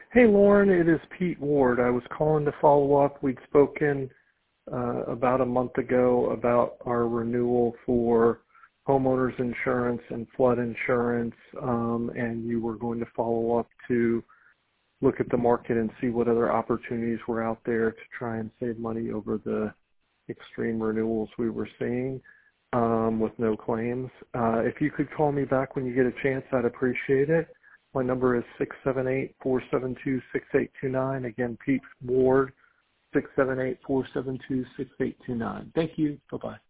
Hey, Lauren, it is Pete Ward. I was calling to follow up. We'd spoken about a month ago about our renewal for homeowners insurance and flood insurance, and you were going to follow up to look at the market and see what other opportunities were out there to try and save money over the extreme renewals we were seeing with no claims. If you could call me back when you get a chance, I'd appreciate it. My number is 678-472-6829. Again, Pete Ward, 678-472-6829. Thank you. Bye-bye.